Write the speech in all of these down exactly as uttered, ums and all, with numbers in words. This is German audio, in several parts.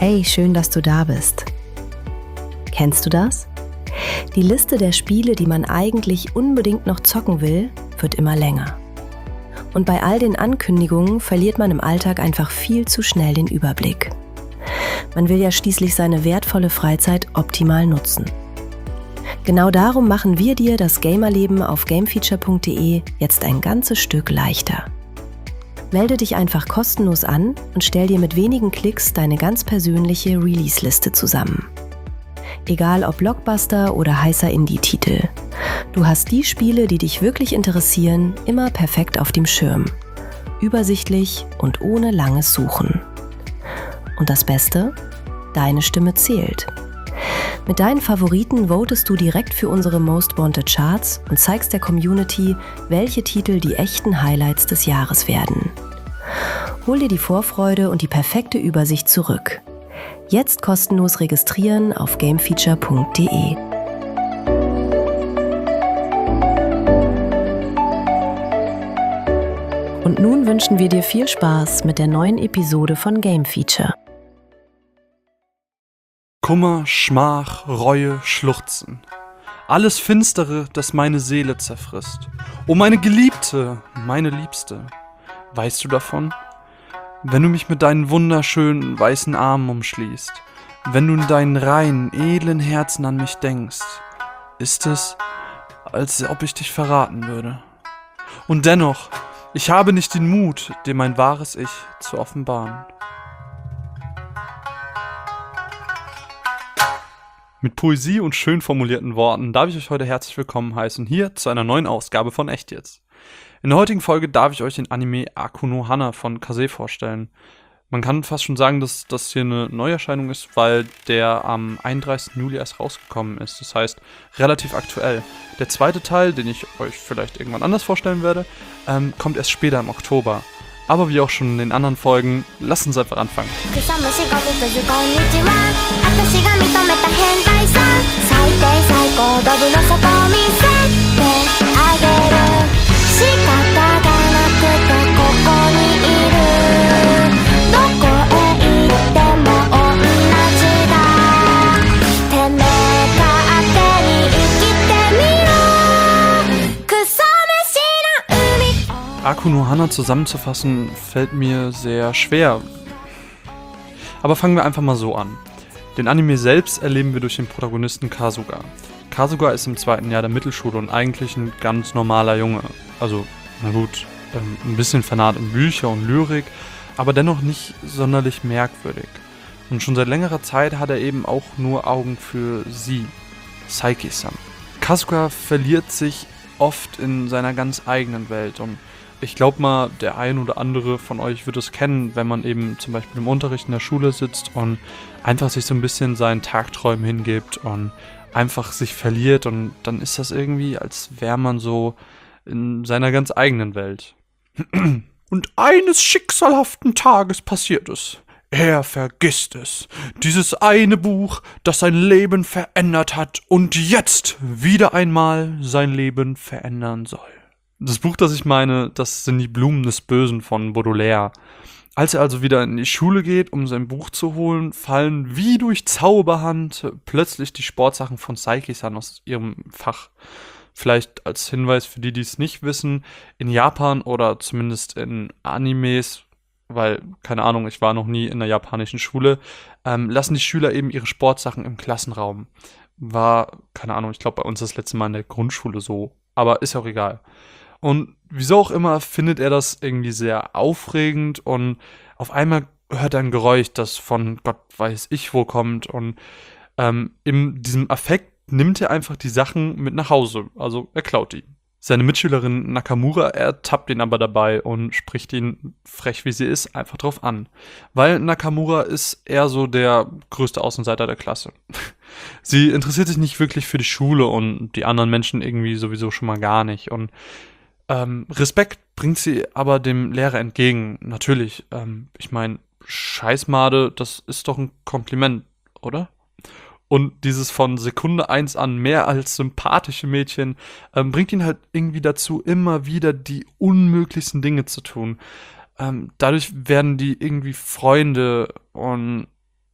Hey, schön, dass du da bist. Kennst du das? Die Liste der Spiele, die man eigentlich unbedingt noch zocken will, wird immer länger. Und bei all den Ankündigungen verliert man im Alltag einfach viel zu schnell den Überblick. Man will ja schließlich seine wertvolle Freizeit optimal nutzen. Genau darum machen wir dir das Gamerleben auf gamefeature punkt de jetzt ein ganzes Stück leichter. Melde dich einfach kostenlos an und stell dir mit wenigen Klicks deine ganz persönliche Release-Liste zusammen. Egal ob Blockbuster oder heißer Indie-Titel. Du hast die Spiele, die dich wirklich interessieren, immer perfekt auf dem Schirm. Übersichtlich und ohne langes Suchen. Und das Beste? Deine Stimme zählt. Mit deinen Favoriten votest du direkt für unsere Most Wanted Charts und zeigst der Community, welche Titel die echten Highlights des Jahres werden. Hol dir die Vorfreude und die perfekte Übersicht zurück. Jetzt kostenlos registrieren auf gamefeature punkt de. Und nun wünschen wir dir viel Spaß mit der neuen Episode von Game Feature. Kummer, Schmach, Reue, Schluchzen. Alles Finstere, das meine Seele zerfrisst. O meine Geliebte, meine Liebste, weißt du davon? Wenn du mich mit deinen wunderschönen, weißen Armen umschließt, wenn du in deinen reinen, edlen Herzen an mich denkst, ist es, als ob ich dich verraten würde. Und dennoch, ich habe nicht den Mut, dir mein wahres Ich zu offenbaren. Mit Poesie und schön formulierten Worten darf ich euch heute herzlich willkommen heißen, hier zu einer neuen Ausgabe von Echt Jetzt. In der heutigen Folge darf ich euch den Anime Aku no Hana von Kase vorstellen. Man kann fast schon sagen, dass das hier eine Neuerscheinung ist, weil der am einunddreißigsten Juli erst rausgekommen ist. Das heißt, relativ aktuell. Der zweite Teil, den ich euch vielleicht irgendwann anders vorstellen werde, ähm, kommt erst später im Oktober. Aber wie auch schon in den anderen Folgen, lasst uns einfach anfangen. Aku no Hana zusammenzufassen, fällt mir sehr schwer. Aber fangen wir einfach mal so an. Den Anime selbst erleben wir durch den Protagonisten Kasuga. Kasuga ist im zweiten Jahr der Mittelschule und eigentlich ein ganz normaler Junge. Also, na gut, ähm, ein bisschen vernarrt in Bücher und Lyrik, aber dennoch nicht sonderlich merkwürdig. Und schon seit längerer Zeit hat er eben auch nur Augen für sie, Saiki-san. Kasuga verliert sich oft in seiner ganz eigenen Welt und ich glaube mal, der ein oder andere von euch wird es kennen, wenn man eben zum Beispiel im Unterricht in der Schule sitzt und einfach sich so ein bisschen seinen Tagträumen hingibt und einfach sich verliert und dann ist das irgendwie, als wäre man so in seiner ganz eigenen Welt. Und eines schicksalhaften Tages passiert es. Er vergisst es. Dieses eine Buch, das sein Leben verändert hat und jetzt wieder einmal sein Leben verändern soll. Das Buch, das ich meine, das sind die Blumen des Bösen von Baudelaire. Als er also wieder in die Schule geht, um sein Buch zu holen, fallen wie durch Zauberhand plötzlich die Sportsachen von Saiki-san aus ihrem Fach. Vielleicht als Hinweis für die, die es nicht wissen, in Japan oder zumindest in Animes, weil, keine Ahnung, ich war noch nie in einer japanischen Schule, ähm, lassen die Schüler eben ihre Sportsachen im Klassenraum. War, keine Ahnung, ich glaube bei uns das letzte Mal in der Grundschule so, aber ist auch egal. Und wieso auch immer findet er das irgendwie sehr aufregend und auf einmal hört er ein Geräusch, das von Gott weiß ich wo kommt und ähm, in diesem Affekt nimmt er einfach die Sachen mit nach Hause, also er klaut die. Seine Mitschülerin Nakamura ertappt ihn aber dabei und spricht ihn, frech wie sie ist, einfach drauf an. Weil Nakamura ist eher so der größte Außenseiter der Klasse. Sie interessiert sich nicht wirklich für die Schule und die anderen Menschen irgendwie sowieso schon mal gar nicht und Ähm, Respekt bringt sie aber dem Lehrer entgegen, natürlich. Ähm, ich meine, Scheißmade, das ist doch ein Kompliment, oder? Und dieses von Sekunde eins an mehr als sympathische Mädchen ähm, bringt ihn halt irgendwie dazu, immer wieder die unmöglichsten Dinge zu tun. Ähm, dadurch werden die irgendwie Freunde und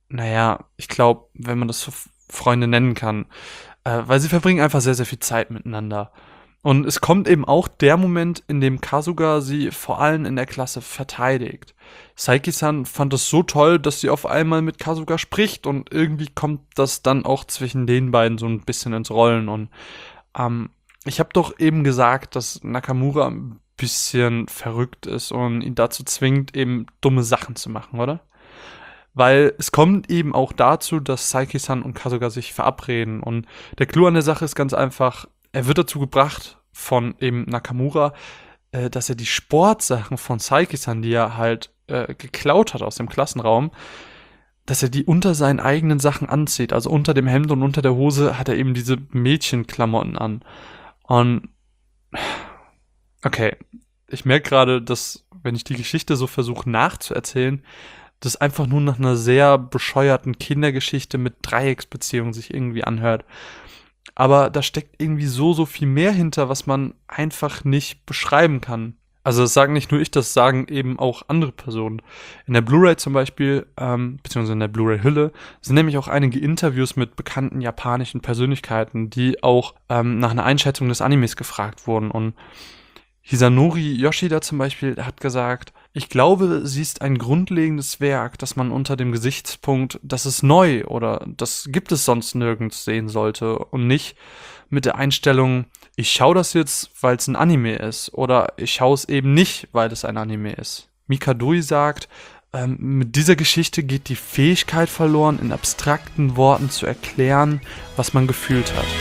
naja, ich glaube, wenn man das so Freunde nennen kann, äh, weil sie verbringen einfach sehr, sehr viel Zeit miteinander. Und es kommt eben auch der Moment, in dem Kasuga sie vor allem in der Klasse verteidigt. Saiki-san fand es so toll, dass sie auf einmal mit Kasuga spricht und irgendwie kommt das dann auch zwischen den beiden so ein bisschen ins Rollen. Und ähm, ich habe doch eben gesagt, dass Nakamura ein bisschen verrückt ist und ihn dazu zwingt, eben dumme Sachen zu machen, oder? Weil es kommt eben auch dazu, dass Saiki-san und Kasuga sich verabreden. Und der Clou an der Sache ist ganz einfach, er wird dazu gebracht von eben Nakamura, äh, dass er die Sportsachen von Saiki-san, die er halt äh, geklaut hat aus dem Klassenraum, dass er die unter seinen eigenen Sachen anzieht. Also unter dem Hemd und unter der Hose hat er eben diese Mädchenklamotten an. Und okay, ich merke gerade, dass, wenn ich die Geschichte so versuche nachzuerzählen, das einfach nur nach einer sehr bescheuerten Kindergeschichte mit Dreiecksbeziehung sich irgendwie anhört. Aber da steckt irgendwie so, so viel mehr hinter, was man einfach nicht beschreiben kann. Also das sagen nicht nur ich, das sagen eben auch andere Personen. In der Blu-ray zum Beispiel, ähm, beziehungsweise in der Blu-ray-Hülle, sind nämlich auch einige Interviews mit bekannten japanischen Persönlichkeiten, die auch ähm, nach einer Einschätzung des Animes gefragt wurden. Und Hisanori Yoshida zum Beispiel hat gesagt, ich glaube, sie ist ein grundlegendes Werk, das man unter dem Gesichtspunkt, das ist neu oder das gibt es sonst nirgends sehen sollte und nicht mit der Einstellung, ich schaue das jetzt, weil es ein Anime ist oder ich schaue es eben nicht, weil es ein Anime ist. Mikadoi sagt, ähm, mit dieser Geschichte geht die Fähigkeit verloren, in abstrakten Worten zu erklären, was man gefühlt hat.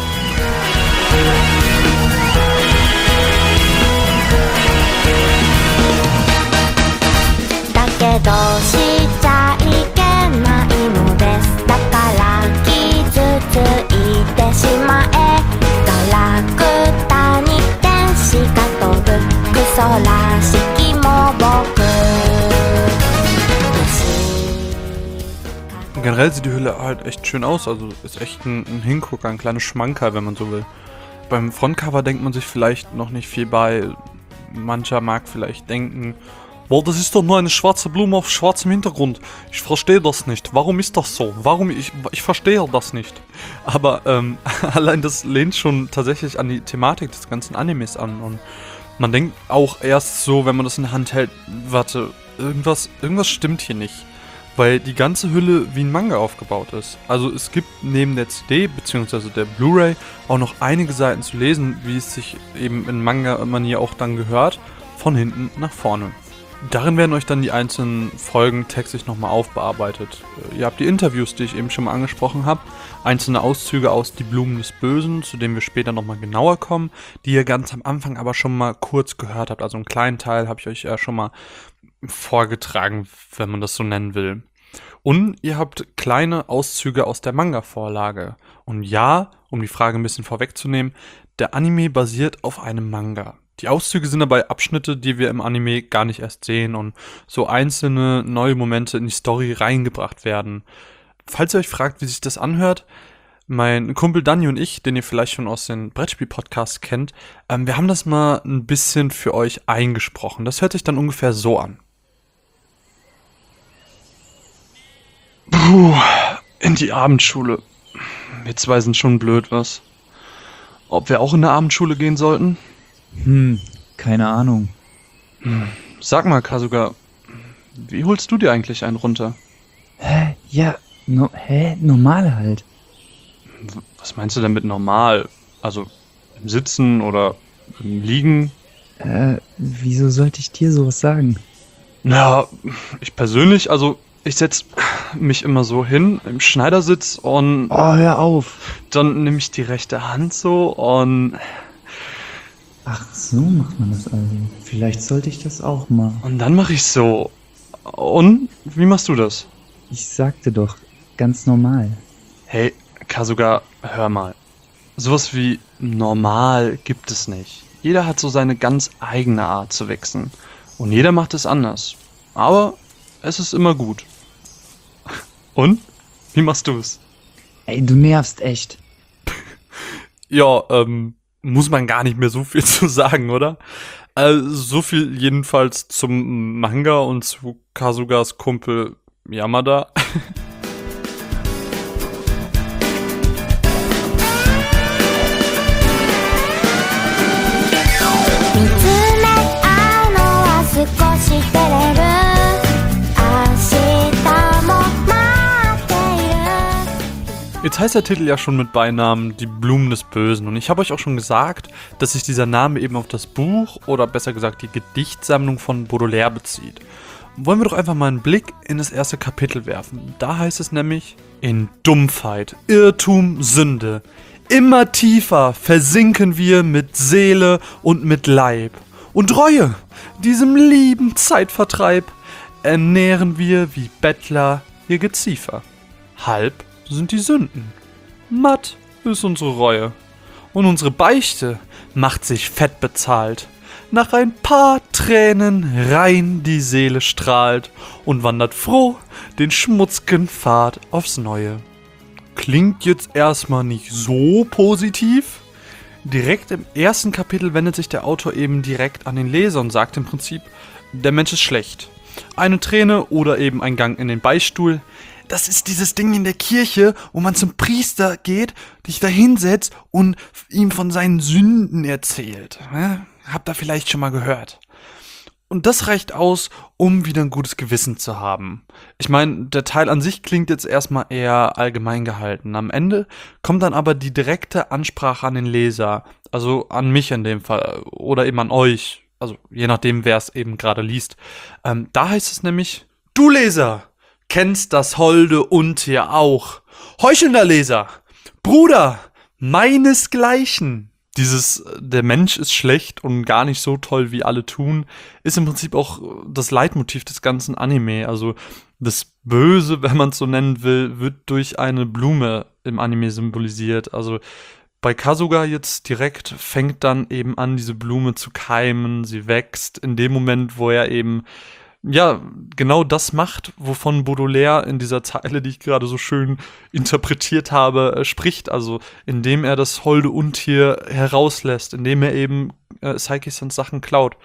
けどしちゃいけないのですだから傷ついてしまえガラクタに天使が飛ぶクソらしきも僕 Generell sieht die Hülle halt echt schön aus, also ist echt ein, ein Hingucker, ein kleines Schmankerl, wenn man so will. Beim Frontcover denkt man sich vielleicht noch nicht viel bei. Mancher mag vielleicht denken, boah, das ist doch nur eine schwarze Blume auf schwarzem Hintergrund. Ich verstehe das nicht. Warum ist das so? Warum? Ich, ich verstehe das nicht. Aber ähm, allein das lehnt schon tatsächlich an die Thematik des ganzen Animes an. Und man denkt auch erst so, wenn man das in der Hand hält, warte, irgendwas, irgendwas stimmt hier nicht. Weil die ganze Hülle wie ein Manga aufgebaut ist. Also es gibt neben der C D bzw. der Blu-ray auch noch einige Seiten zu lesen, wie es sich eben in Manga-Manier auch dann gehört, von hinten nach vorne. Darin werden euch dann die einzelnen Folgen textlich nochmal aufbearbeitet. Ihr habt die Interviews, die ich eben schon mal angesprochen habe, einzelne Auszüge aus Die Blumen des Bösen, zu denen wir später nochmal genauer kommen, die ihr ganz am Anfang aber schon mal kurz gehört habt. Also einen kleinen Teil habe ich euch ja schon mal vorgetragen, wenn man das so nennen will. Und ihr habt kleine Auszüge aus der Manga-Vorlage. Und ja, um die Frage ein bisschen vorwegzunehmen, der Anime basiert auf einem Manga. Die Auszüge sind dabei Abschnitte, die wir im Anime gar nicht erst sehen und so einzelne neue Momente in die Story reingebracht werden. Falls ihr euch fragt, wie sich das anhört, mein Kumpel Dani und ich, den ihr vielleicht schon aus den Brettspiel-Podcasts kennt, ähm, wir haben das mal ein bisschen für euch eingesprochen. Das hört sich dann ungefähr so an. Puh, in die Abendschule. Wir zwei sind schon blöd, was? Ob wir auch in eine Abendschule gehen sollten? Hm, keine Ahnung. Hm. Sag mal, Kasuga, wie holst du dir eigentlich einen runter? Hä? Ja, no, hä? Normal halt. Was meinst du denn mit normal? Also im Sitzen oder im Liegen? Äh, wieso sollte ich dir sowas sagen? Na, ich persönlich, also ich setz mich immer so hin im Schneidersitz und... Oh, hör auf! Dann nehme ich die rechte Hand so und... Ach, so macht man das also. Vielleicht sollte ich das auch mal. Und dann mache ich so. Und? Wie machst du das? Ich sagte doch, ganz normal. Hey, Kasuga, hör mal. Sowas wie normal gibt es nicht. Jeder hat so seine ganz eigene Art zu wichsen. Und jeder macht es anders. Aber es ist immer gut. Und? Wie machst du es? Ey, du nervst echt. Ja, ähm... muss man gar nicht mehr so viel zu sagen, oder? Also so viel jedenfalls zum Manga und zu Kasugas Kumpel Yamada. Jetzt heißt der Titel ja schon mit Beinamen Die Blumen des Bösen. Und ich habe euch auch schon gesagt, dass sich dieser Name eben auf das Buch oder besser gesagt die Gedichtsammlung von Baudelaire bezieht. Wollen wir doch einfach mal einen Blick in das erste Kapitel werfen. Da heißt es nämlich: In Dumpfheit, Irrtum, Sünde, immer tiefer versinken wir mit Seele und mit Leib. Und Reue, diesem lieben Zeitvertreib, ernähren wir wie Bettler ihr Geziefer. Halb sind die Sünden, matt ist unsere Reue. Und unsere Beichte macht sich fett bezahlt. Nach ein paar Tränen rein die Seele strahlt und wandert froh den schmutzgen Pfad aufs Neue. Klingt jetzt erstmal nicht so positiv. Direkt im ersten Kapitel wendet sich der Autor eben direkt an den Leser und sagt im Prinzip, der Mensch ist schlecht. Eine Träne oder eben ein Gang in den Beichtstuhl. Das ist dieses Ding in der Kirche, wo man zum Priester geht, dich da hinsetzt und ihm von seinen Sünden erzählt. Ja, habt ihr vielleicht schon mal gehört. Und das reicht aus, um wieder ein gutes Gewissen zu haben. Ich meine, der Teil an sich klingt jetzt erstmal eher allgemein gehalten. Am Ende kommt dann aber die direkte Ansprache an den Leser, also an mich in dem Fall, oder eben an euch, also je nachdem, wer es eben gerade liest. Ähm, da heißt es nämlich: Du Leser, kennst das holde Untier auch. Heuchelnder Leser, Bruder, meinesgleichen. Dieses, der Mensch ist schlecht und gar nicht so toll, wie alle tun, ist im Prinzip auch das Leitmotiv des ganzen Anime. Also das Böse, wenn man es so nennen will, wird durch eine Blume im Anime symbolisiert. Also bei Kasuga jetzt direkt fängt dann eben an, diese Blume zu keimen. Sie wächst in dem Moment, wo er eben ja, genau das macht, wovon Baudelaire in dieser Zeile, die ich gerade so schön interpretiert habe, äh, spricht. Also indem er das holde Untier herauslässt, indem er eben äh, Saiki-sans Sachen klaut.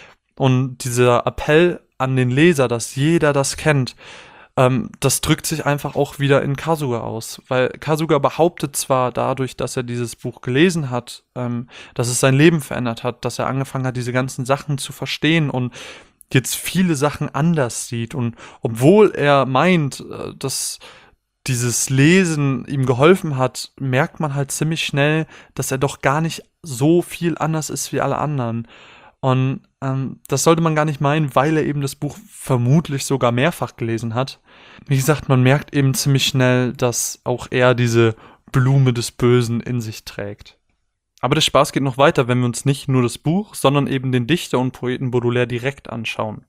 Und dieser Appell an den Leser, dass jeder das kennt, ähm, das drückt sich einfach auch wieder in Kasuga aus. Weil Kasuga behauptet zwar dadurch, dass er dieses Buch gelesen hat, ähm, dass es sein Leben verändert hat, dass er angefangen hat, diese ganzen Sachen zu verstehen und jetzt viele Sachen anders sieht. Und obwohl er meint, dass dieses Lesen ihm geholfen hat, merkt man halt ziemlich schnell, dass er doch gar nicht so viel anders ist wie alle anderen. Und ähm, das sollte man gar nicht meinen, weil er eben das Buch vermutlich sogar mehrfach gelesen hat. Wie gesagt, man merkt eben ziemlich schnell, dass auch er diese Blume des Bösen in sich trägt. Aber der Spaß geht noch weiter, wenn wir uns nicht nur das Buch, sondern eben den Dichter und Poeten Baudelaire direkt anschauen.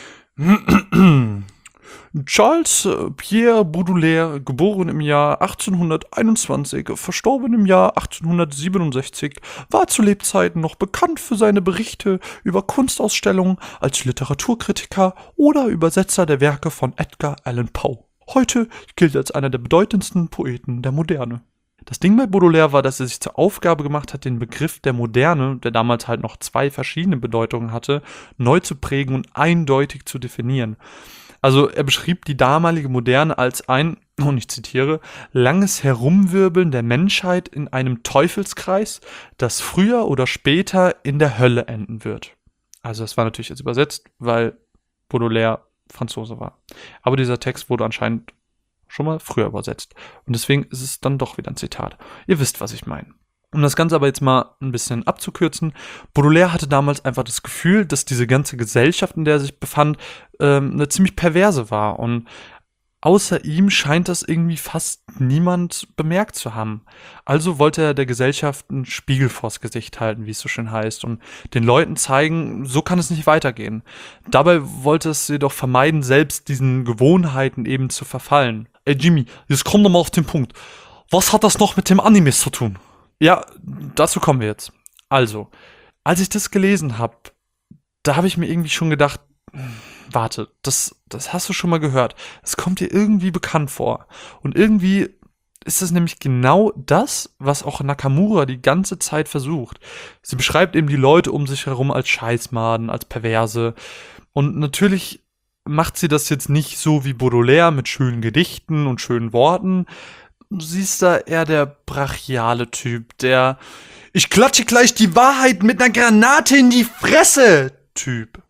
Charles Pierre Baudelaire, geboren im Jahr achtzehnhunderteinundzwanzig, verstorben im Jahr achtzehnhundertsiebenundsechzig, war zu Lebzeiten noch bekannt für seine Berichte über Kunstausstellungen als Literaturkritiker oder Übersetzer der Werke von Edgar Allan Poe. Heute gilt er als einer der bedeutendsten Poeten der Moderne. Das Ding bei Baudelaire war, dass er sich zur Aufgabe gemacht hat, den Begriff der Moderne, der damals halt noch zwei verschiedene Bedeutungen hatte, neu zu prägen und eindeutig zu definieren. Also er beschrieb die damalige Moderne als ein, und ich zitiere, langes Herumwirbeln der Menschheit in einem Teufelskreis, das früher oder später in der Hölle enden wird. Also das war natürlich jetzt übersetzt, weil Baudelaire Franzose war. Aber dieser Text wurde anscheinend schon mal früher übersetzt. Und deswegen ist es dann doch wieder ein Zitat. Ihr wisst, was ich meine. Um das Ganze aber jetzt mal ein bisschen abzukürzen, Baudelaire hatte damals einfach das Gefühl, dass diese ganze Gesellschaft, in der er sich befand, ähm, eine ziemlich perverse war. Und außer ihm scheint das irgendwie fast niemand bemerkt zu haben. Also wollte er der Gesellschaft einen Spiegel vors Gesicht halten, wie es so schön heißt, und den Leuten zeigen, so kann es nicht weitergehen. Dabei wollte es jedoch vermeiden, selbst diesen Gewohnheiten eben zu verfallen. Ey Jimmy, jetzt komm doch mal auf den Punkt. Was hat das noch mit dem Anime zu tun? Ja, dazu kommen wir jetzt. Also, als ich das gelesen habe, da habe ich mir irgendwie schon gedacht, warte, das, das hast du schon mal gehört. Es kommt dir irgendwie bekannt vor. Und irgendwie ist es nämlich genau das, was auch Nakamura die ganze Zeit versucht. Sie beschreibt eben die Leute um sich herum als Scheißmaden, als Perverse. Und natürlich macht sie das jetzt nicht so wie Baudelaire mit schönen Gedichten und schönen Worten. Sie ist da eher der brachiale Typ, der ich klatsche gleich die Wahrheit mit einer Granate in die Fresse Typ.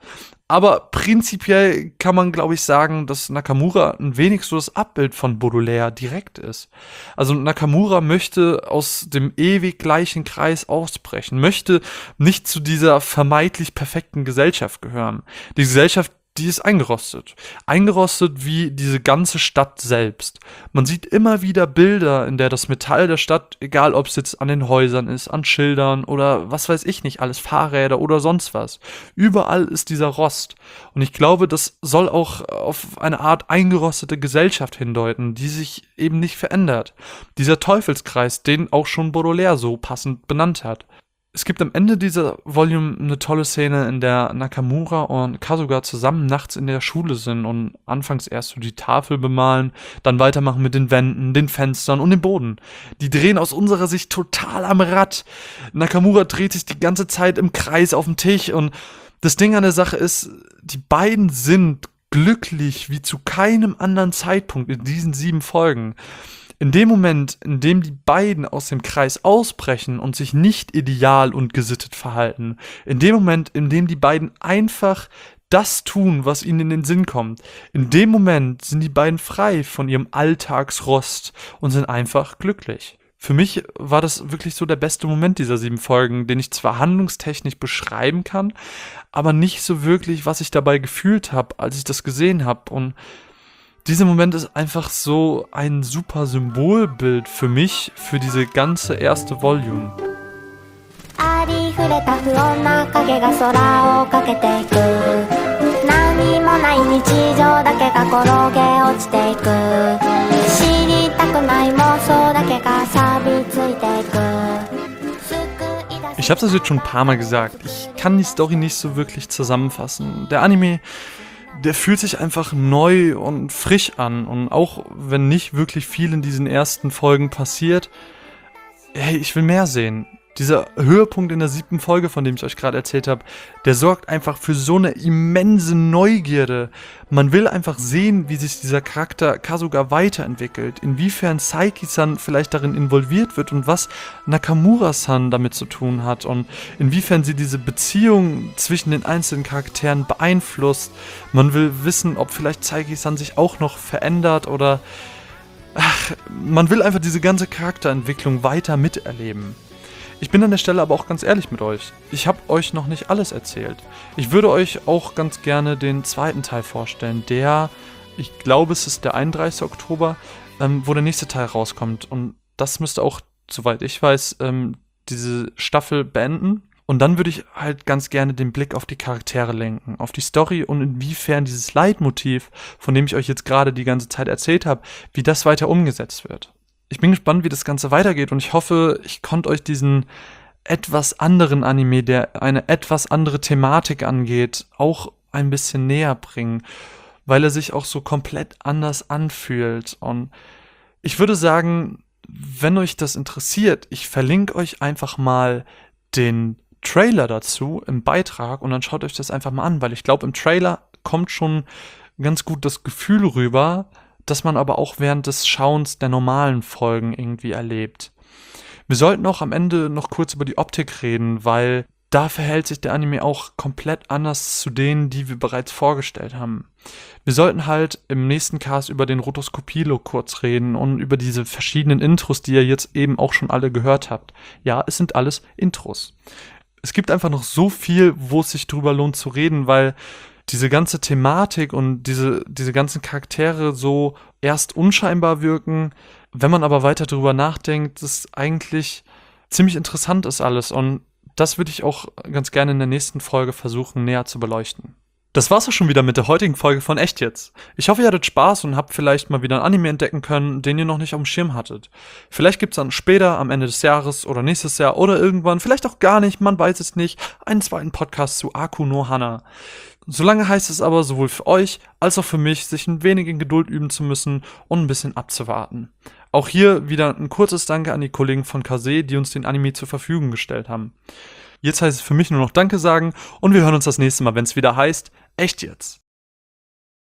Aber prinzipiell kann man, glaube ich, sagen, dass Nakamura ein wenig so das Abbild von Baudelaire direkt ist. Also Nakamura möchte aus dem ewig gleichen Kreis ausbrechen, möchte nicht zu dieser vermeintlich perfekten Gesellschaft gehören. Die Gesellschaft, die ist eingerostet. Eingerostet wie diese ganze Stadt selbst. Man sieht immer wieder Bilder, in der das Metall der Stadt, egal ob es jetzt an den Häusern ist, an Schildern oder was weiß ich nicht, alles Fahrräder oder sonst was. Überall ist dieser Rost. Und ich glaube, das soll auch auf eine Art eingerostete Gesellschaft hindeuten, die sich eben nicht verändert. Dieser Teufelskreis, den auch schon Baudelaire so passend benannt hat. Es gibt am Ende dieser Volume eine tolle Szene, in der Nakamura und Kasuga zusammen nachts in der Schule sind und anfangs erst so die Tafel bemalen, dann weitermachen mit den Wänden, den Fenstern und dem Boden. Die drehen aus unserer Sicht total am Rad. Nakamura dreht sich die ganze Zeit im Kreis auf dem Tisch und das Ding an der Sache ist, die beiden sind glücklich wie zu keinem anderen Zeitpunkt in diesen sieben Folgen. In dem Moment, in dem die beiden aus dem Kreis ausbrechen und sich nicht ideal und gesittet verhalten, in dem Moment, in dem die beiden einfach das tun, was ihnen in den Sinn kommt, in dem Moment sind die beiden frei von ihrem Alltagsrost und sind einfach glücklich. Für mich war das wirklich so der beste Moment dieser sieben Folgen, den ich zwar handlungstechnisch beschreiben kann, aber nicht so wirklich, was ich dabei gefühlt habe, als ich das gesehen habe. Und dieser Moment ist einfach so ein super Symbolbild für mich, für diese ganze erste Volume. ありふれた不穏な影が空をかけていく何もない日常だけが転げ落ちていく知りたくない妄想だけが錆びついていく Ich habe das jetzt schon ein paar Mal gesagt, ich kann die Story nicht so wirklich zusammenfassen. Der Anime, der fühlt sich einfach neu und frisch an und auch wenn nicht wirklich viel in diesen ersten Folgen passiert, hey, ich will mehr sehen. Dieser Höhepunkt in der siebten Folge, von dem ich euch gerade erzählt habe, der sorgt einfach für so eine immense Neugierde. Man will einfach sehen, wie sich dieser Charakter Kasuga weiterentwickelt, inwiefern Saiki-san vielleicht darin involviert wird und was Nakamura-san damit zu tun hat und inwiefern sie diese Beziehung zwischen den einzelnen Charakteren beeinflusst. Man will wissen, ob vielleicht Saiki-san sich auch noch verändert oder ach, man will einfach diese ganze Charakterentwicklung weiter miterleben. Ich bin an der Stelle aber auch ganz ehrlich mit euch. Ich habe euch noch nicht alles erzählt. Ich würde euch auch ganz gerne den zweiten Teil vorstellen, der, ich glaube es ist der einunddreißigste Oktober, ähm, wo der nächste Teil rauskommt. Und das müsste auch, soweit ich weiß, ähm, diese Staffel beenden. Und dann würde ich halt ganz gerne den Blick auf die Charaktere lenken, auf die Story und inwiefern dieses Leitmotiv, von dem ich euch jetzt gerade die ganze Zeit erzählt habe, wie das weiter umgesetzt wird. Ich bin gespannt, wie das Ganze weitergeht und ich hoffe, ich konnte euch diesen etwas anderen Anime, der eine etwas andere Thematik angeht, auch ein bisschen näher bringen, weil er sich auch so komplett anders anfühlt. Und ich würde sagen, wenn euch das interessiert, ich verlinke euch einfach mal den Trailer dazu im Beitrag und dann schaut euch das einfach mal an, weil ich glaube, im Trailer kommt schon ganz gut das Gefühl rüber, dass man aber auch während des Schauens der normalen Folgen irgendwie erlebt. Wir sollten auch am Ende noch kurz über die Optik reden, weil da verhält sich der Anime auch komplett anders zu denen, die wir bereits vorgestellt haben. Wir sollten halt im nächsten Cast über den Rotoskopie-Look kurz reden und über diese verschiedenen Intros, die ihr jetzt eben auch schon alle gehört habt. Ja, es sind alles Intros. Es gibt einfach noch so viel, wo es sich drüber lohnt zu reden, weil diese ganze Thematik und diese, diese ganzen Charaktere so erst unscheinbar wirken, wenn man aber weiter drüber nachdenkt, das eigentlich ziemlich interessant ist alles und das würde ich auch ganz gerne in der nächsten Folge versuchen, näher zu beleuchten. Das war's auch schon wieder mit der heutigen Folge von Echt Jetzt. Ich hoffe, ihr hattet Spaß und habt vielleicht mal wieder einen Anime entdecken können, den ihr noch nicht auf dem Schirm hattet. Vielleicht gibt's dann später, am Ende des Jahres oder nächstes Jahr oder irgendwann, vielleicht auch gar nicht, man weiß es nicht, einen zweiten Podcast zu Aku no Hana. Solange heißt es aber sowohl für euch als auch für mich, sich ein wenig in Geduld üben zu müssen und ein bisschen abzuwarten. Auch hier wieder ein kurzes Danke an die Kollegen von Kase, die uns den Anime zur Verfügung gestellt haben. Jetzt heißt es für mich nur noch Danke sagen und wir hören uns das nächste Mal, wenn es wieder heißt, Echt Jetzt.